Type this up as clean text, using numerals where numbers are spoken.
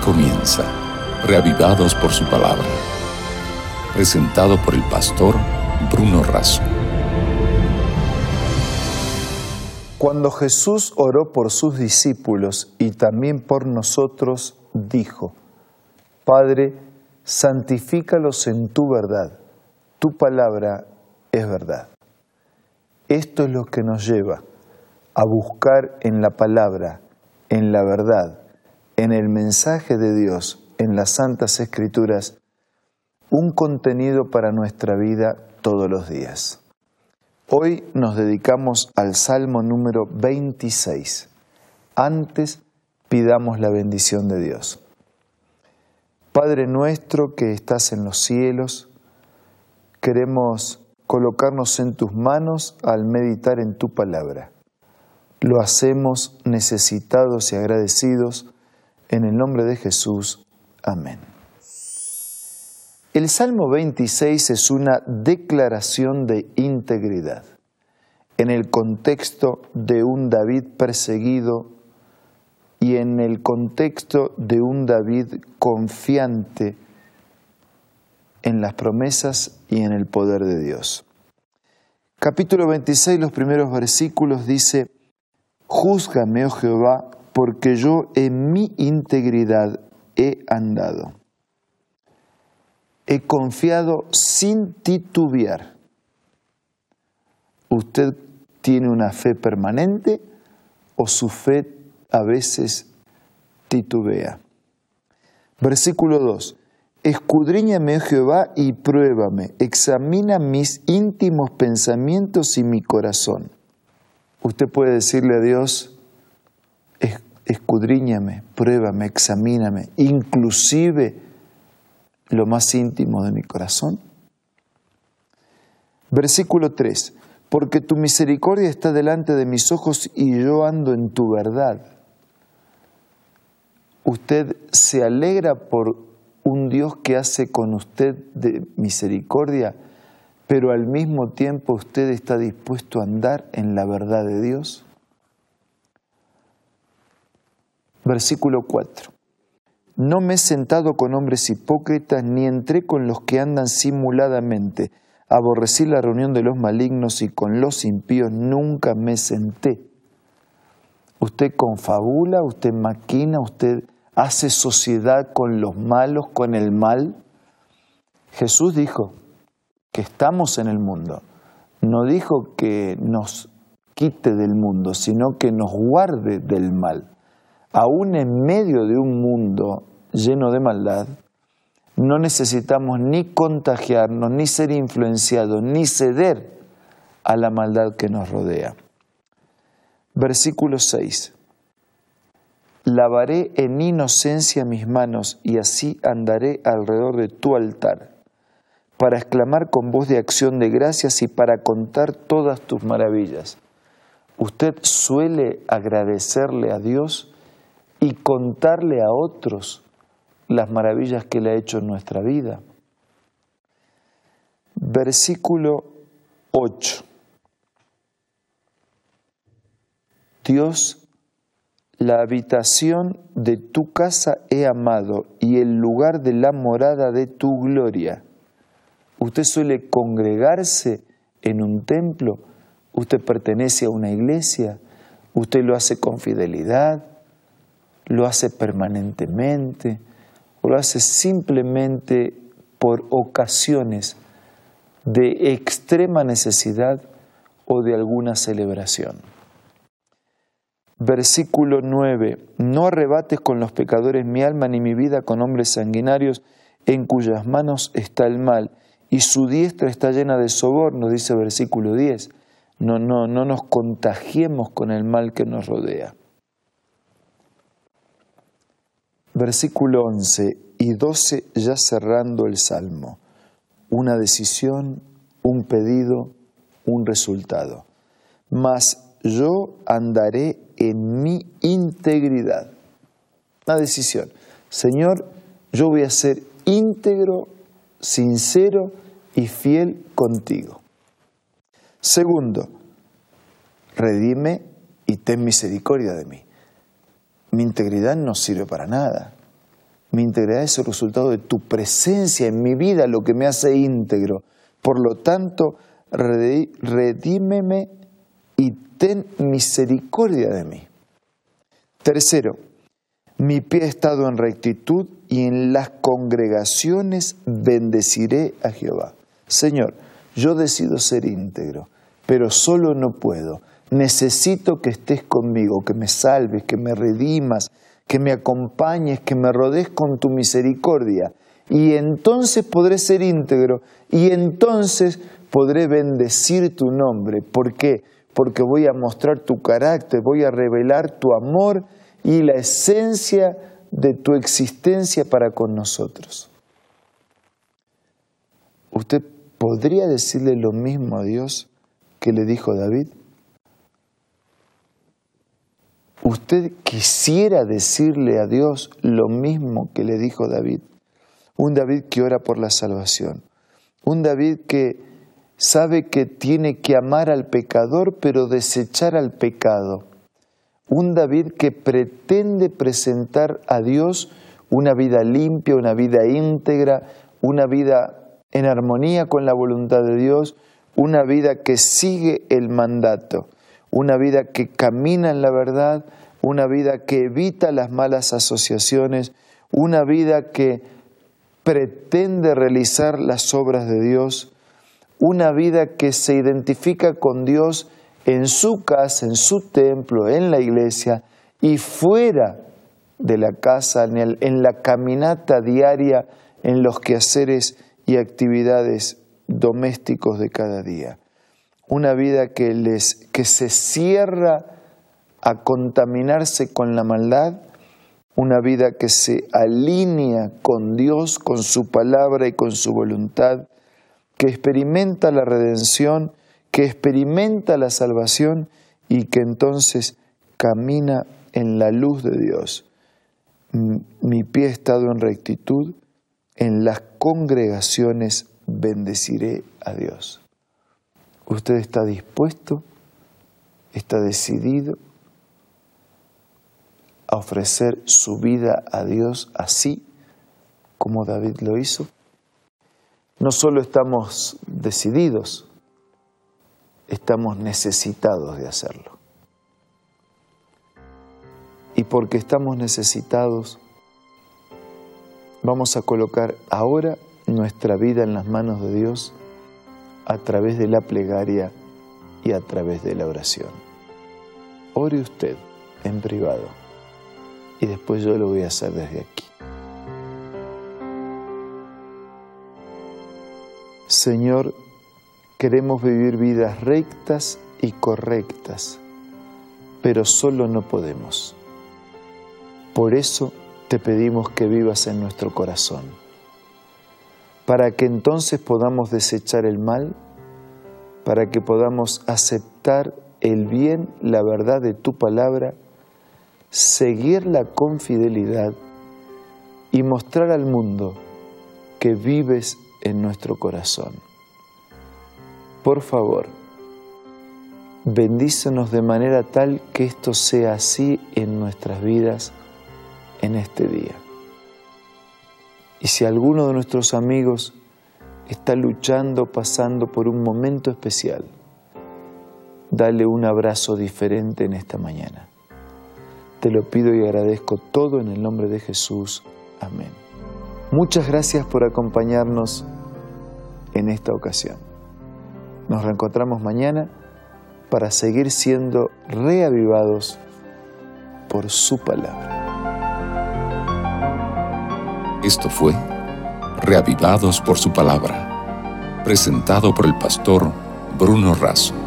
comienza, reavivados por su palabra. Presentado por el pastor Bruno Razo. Cuando Jesús oró por sus discípulos y también por nosotros, dijo: Padre, santifícalos en tu verdad. Tu palabra es verdad. Esto es lo que nos lleva a buscar en la palabra, en la verdad, en el mensaje de Dios, en las Santas Escrituras, un contenido para nuestra vida todos los días. Hoy nos dedicamos al Salmo número 26. Antes pidamos la bendición de Dios. Padre nuestro que estás en los cielos, queremos colocarnos en tus manos al meditar en tu palabra. Lo hacemos necesitados y agradecidos en el nombre de Jesús. Amén. El Salmo 26 es una declaración de integridad en el contexto de un David perseguido y en el contexto de un David confiante en las promesas y en el poder de Dios. Capítulo 26, los primeros versículos dice: Júzgame, oh Jehová, porque yo en mi integridad he andado. He confiado sin titubear. ¿Usted tiene una fe permanente o su fe a veces titubea? Versículo 2. Escudriñame, oh Jehová, y pruébame. Examina mis íntimos pensamientos y mi corazón. Usted puede decirle a Dios: escudriñame, pruébame, examíname, inclusive lo más íntimo de mi corazón. Versículo 3. Porque tu misericordia está delante de mis ojos y yo ando en tu verdad. Usted se alegra por un Dios que hace con usted de misericordia, pero al mismo tiempo usted está dispuesto a andar en la verdad de Dios. Versículo 4. No me he sentado con hombres hipócritas, ni entré con los que andan simuladamente. Aborrecí la reunión de los malignos y con los impíos nunca me senté. Usted confabula, usted maquina, usted hace sociedad con los malos, con el mal. Jesús dijo que estamos en el mundo. No dijo que nos quite del mundo, sino que nos guarde del mal. Aún en medio de un mundo lleno de maldad, no necesitamos ni contagiarnos, ni ser influenciados, ni ceder a la maldad que nos rodea. Versículo 6. Lavaré en inocencia mis manos y así andaré alrededor de tu altar, para exclamar con voz de acción de gracias y para contar todas tus maravillas. ¿Usted suele agradecerle a Dios y contarle a otros las maravillas que le ha hecho en nuestra vida? Versículo 8. Dios, la habitación de tu casa he amado y el lugar de la morada de tu gloria. ¿Usted suele congregarse en un templo? ¿Usted pertenece a una iglesia? ¿Usted lo hace con fidelidad? ¿Lo hace permanentemente? ¿O lo hace simplemente por ocasiones de extrema necesidad o de alguna celebración? Versículo 9. No arrebates con los pecadores mi alma ni mi vida con hombres sanguinarios en cuyas manos está el mal y su diestra está llena de sobornos, dice versículo 10. No nos contagiemos con el mal que nos rodea. Versículo 11 y 12, ya cerrando el Salmo. Una decisión, un pedido, un resultado. Mas yo andaré en mi integridad. Una decisión. Señor, yo voy a ser íntegro, sincero y fiel contigo. Segundo, redime y ten misericordia de mí. Mi integridad no sirve para nada. Mi integridad es el resultado de tu presencia en mi vida, lo que me hace íntegro. Por lo tanto, redímeme y ten misericordia de mí. Tercero, mi pie ha estado en rectitud y en las congregaciones bendeciré a Jehová. Señor, yo decido ser íntegro, pero solo no puedo. Necesito que estés conmigo, que me salves, que me redimas, que me acompañes, que me rodees con tu misericordia. Y entonces podré ser íntegro y entonces podré bendecir tu nombre. ¿Por qué? Porque voy a mostrar tu carácter, voy a revelar tu amor y la esencia de tu existencia para con nosotros. ¿Usted podría decirle lo mismo a Dios que le dijo David? ¿Usted quisiera decirle a Dios lo mismo que le dijo David? Un David que ora por la salvación. Un David que sabe que tiene que amar al pecador, pero desechar al pecado. Un David que pretende presentar a Dios una vida limpia, una vida íntegra, una vida en armonía con la voluntad de Dios, una vida que sigue el mandato, una vida que camina en la verdad, una vida que evita las malas asociaciones, una vida que pretende realizar las obras de Dios, una vida que se identifica con Dios en su casa, en su templo, en la iglesia y fuera de la casa, en la caminata diaria, en los quehaceres y actividades domésticos de cada día. Una vida que se cierra a contaminarse con la maldad, una vida que se alinea con Dios, con su palabra y con su voluntad, que experimenta la redención, que experimenta la salvación y que entonces camina en la luz de Dios. Mi pie ha estado en rectitud, en las congregaciones bendeciré a Dios. ¿Usted está dispuesto, está decidido a ofrecer su vida a Dios así como David lo hizo? No solo estamos decididos, estamos necesitados de hacerlo. Y porque estamos necesitados, vamos a colocar ahora nuestra vida en las manos de Dios a través de la plegaria y a través de la oración. Ore usted en privado y después yo lo voy a hacer desde aquí. Señor, queremos vivir vidas rectas y correctas, pero solo no podemos. Por eso te pedimos que vivas en nuestro corazón, para que entonces podamos desechar el mal, para que podamos aceptar el bien, la verdad de tu palabra, seguirla con fidelidad y mostrar al mundo que vives en nuestro corazón. Por favor, bendícenos de manera tal que esto sea así en nuestras vidas en este día. Y si alguno de nuestros amigos está luchando, pasando por un momento especial, dale un abrazo diferente en esta mañana. Te lo pido y agradezco todo en el nombre de Jesús. Amén. Muchas gracias por acompañarnos en esta ocasión. Nos reencontramos mañana para seguir siendo reavivados por su palabra. Esto fue Reavivados por su palabra, presentado por el pastor Bruno Razo.